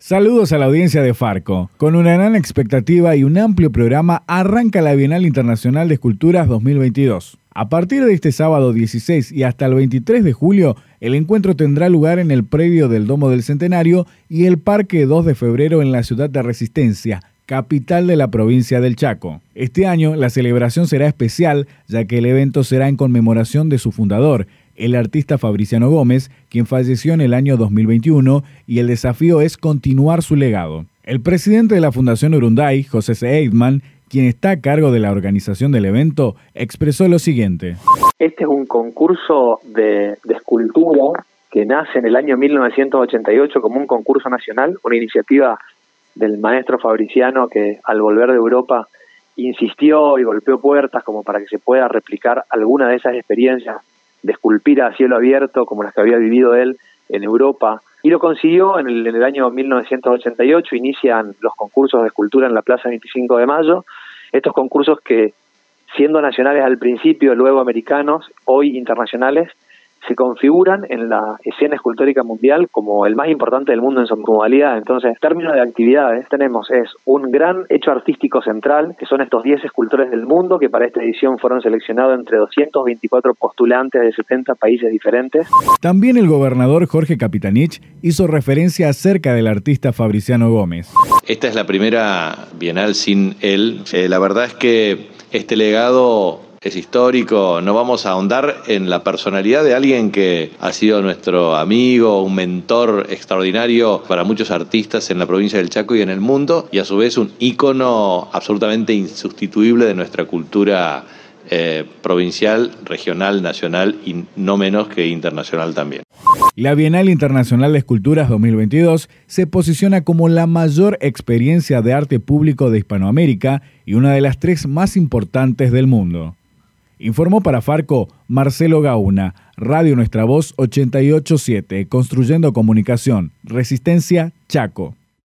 Saludos a la audiencia de Farco. Con una gran expectativa y un amplio programa arranca la Bienal Internacional de Esculturas 2022. A partir de este sábado 16 y hasta el 23 de julio, el encuentro tendrá lugar en el predio del Domo del Centenario y el Parque 2 de Febrero en la ciudad de Resistencia, capital de la provincia del Chaco. Este año la celebración será especial, ya que el evento será en conmemoración de su fundador, el artista Fabriciano Gómez, quien falleció en el año 2021, y el desafío es continuar su legado. El presidente de la Fundación Urunday, José C. Eidman, quien está a cargo de la organización del evento, expresó lo siguiente. Este es un concurso de escultura que nace en el año 1988 como un concurso nacional, una iniciativa del maestro Fabriciano que al volver de Europa insistió y golpeó puertas como para que se pueda replicar alguna de esas experiencias de esculpir a cielo abierto como las que había vivido él en Europa, y lo consiguió en el año 1988. Inician los concursos de escultura en la Plaza 25 de Mayo, estos concursos que, siendo nacionales al principio, luego americanos, hoy internacionales, se configuran en la escena escultórica mundial como el más importante del mundo en su modalidad. Entonces, en términos de actividades, tenemos un gran hecho artístico central, que son estos 10 escultores del mundo, que para esta edición fueron seleccionados entre 224 postulantes de 70 países diferentes. También el gobernador Jorge Capitanich hizo referencia acerca del artista Fabriciano Gómez. Esta es la primera Bienal sin él. La verdad es que este legado es histórico. No vamos a ahondar en la personalidad de alguien que ha sido nuestro amigo, un mentor extraordinario para muchos artistas en la provincia del Chaco y en el mundo, y a su vez un ícono absolutamente insustituible de nuestra cultura provincial, regional, nacional y no menos que internacional también. La Bienal Internacional de Esculturas 2022 se posiciona como la mayor experiencia de arte público de Hispanoamérica y una de las 3 más importantes del mundo. Informó para Farco Marcelo Gauna, Radio Nuestra Voz 88.7, Construyendo Comunicación, Resistencia, Chaco.